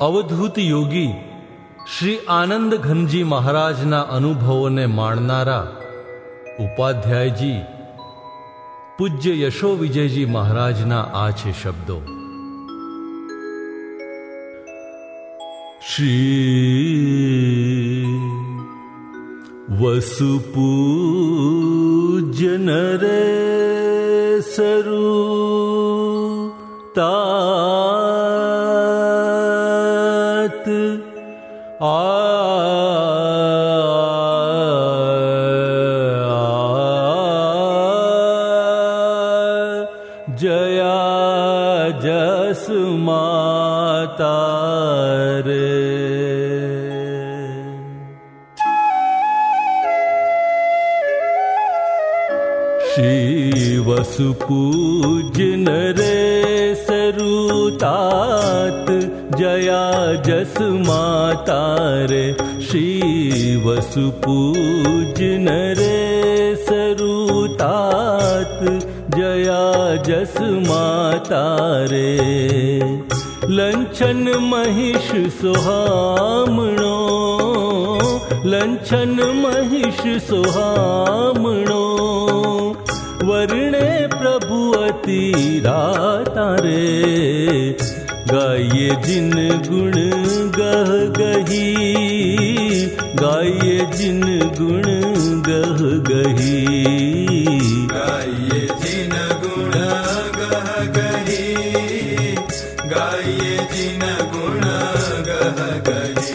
અવધૂત યોગી શ્રી આનંદ ઘનજી મહારાજના અનુભવોને માણનારા ઉપાધ્યાયજી પૂજ્ય યશો વિજયજી મહારાજના આ છે શબ્દો. શ્રી વસુપૂજ્ય નરેસરુ तात जया जस माता रे. श्री वसुपूज्य नरेसरु तात जया जस माता रे. श्री वसुपूज्य नरेसरु तात जया जस माता रे. लंचन महिष सुहामणो, लंचन महिष सुहामणो, वर्णे प्रभु अति राता रे. गाये जिन गुण गह गही, गाये जिन गुण गह गही, गाये जिन गुण गह गही, गाये जिन गुण गह गही.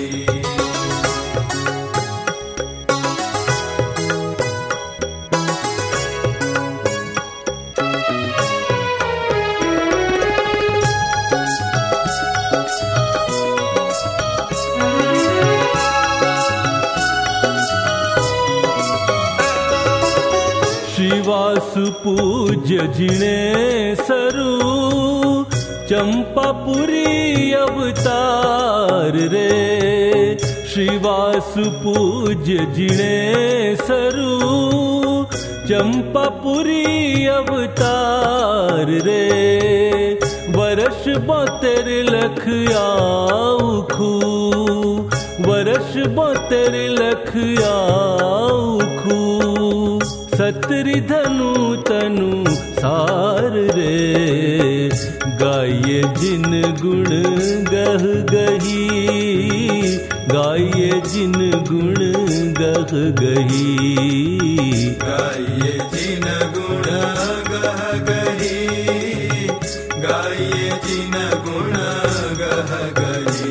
वासुपूज्य जिने सरू चंपापुरी अवतार रे. श्री वासुपूज्य जिने सरू चंपापुरी अवतार रे. वर्ष 72 लख आउखू, वर्ष 72 लख आउखू, सतरी धनु तनु सार रे. गाये जिन गुण गह गही, गाये जिन गुण गह गही, गाये जिन गुण गह गही, गाये जिन गुण गह गही.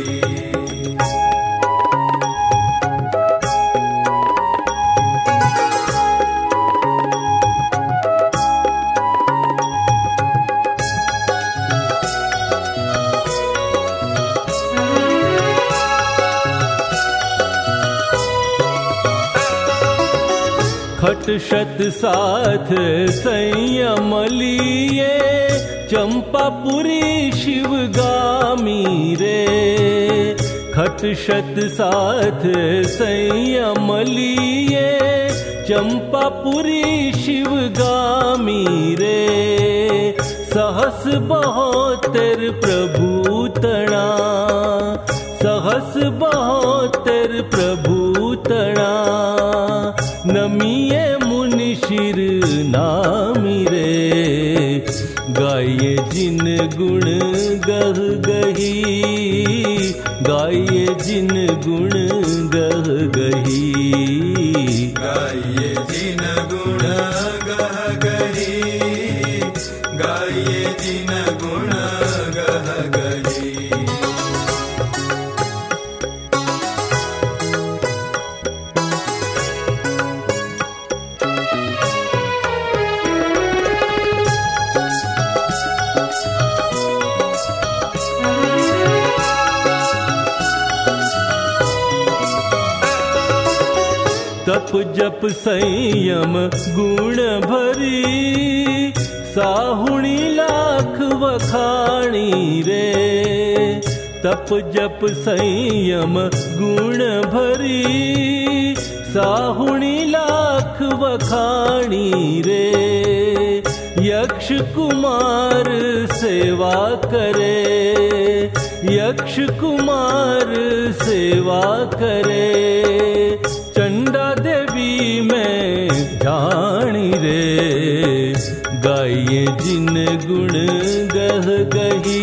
खट शत साथ संयम लिए, चंपापुरी शिवगामी रे. खट शत साथ संयम लिए, चंपापुरी शिवगामी रे. सहस 72 प्रभु तणा, सहस 72 प्रभु तणा, नमिये मुनि शिर नामी रे. गाये जिन गुण गह गही, गाये जिन गुण गह गही, गाये जिन गुण गह गही, गाये जिन गुण गह गही. तप जप संयम गुण भरी, साहुणी लाख वखाणी रे. तप जप संयम गुण भरी, साहुणी लाख वखाणी रे. यक्ष कुमार सेवा करे, यक्ष कुमार सेवा करे, चंडा देवी में ध्यानी रे, गाइए जिन गुण गह गही,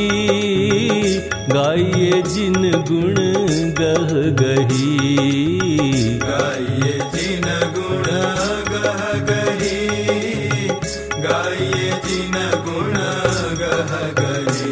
गाइए जिन गुण गह गही, गाइए जिन गुण गह गही, गाइए जिन गुण गह गही।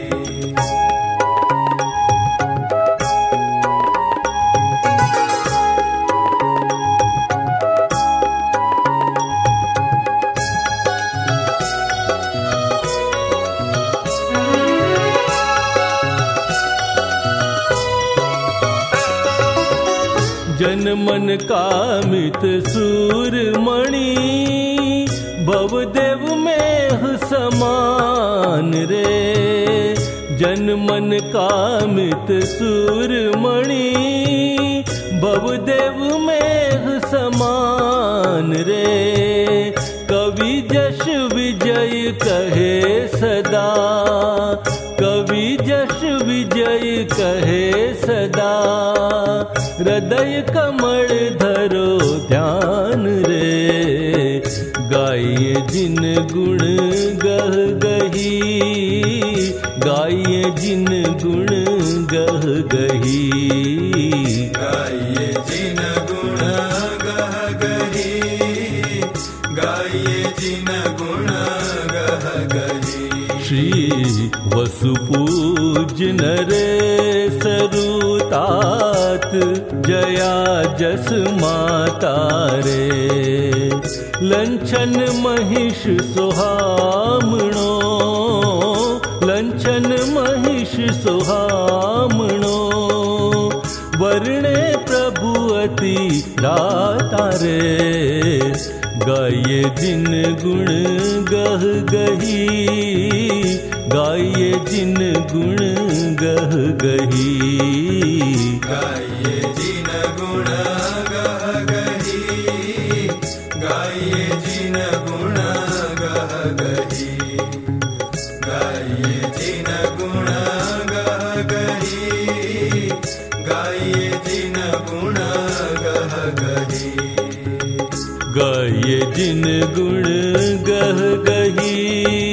जन मन कामित सूरमणि, भवदेव में समान रे, जन मन कामित सूरमणि, भवदेव में समान रे, कवि जश विजय कहे सदा, कवि जश विजय कहे सदा, हृदय कमल धरो ध्यान रे, गाइए जिन गुण गह गही, गाइए जिन गुण गह गही, गाइए जिन गुण गह गही, गाइए जिन गुण गह गही। श्री वसुपूज नरेश तात, जया जस माता रे, लंचन महिष सुहामणो, लंचन महिष सुहामणो, वर्णे प्रभु अति दाता रे, गाइए जिन गुण गह गही, गाइए जिन गुण गह गही, गाइए जिन गुण गह गही, गाइए जिन गुण गह गही, गाइए जिन गुण गह गही, गाइए जिन गुण गह गही, गाइए जिन गुण गह गही।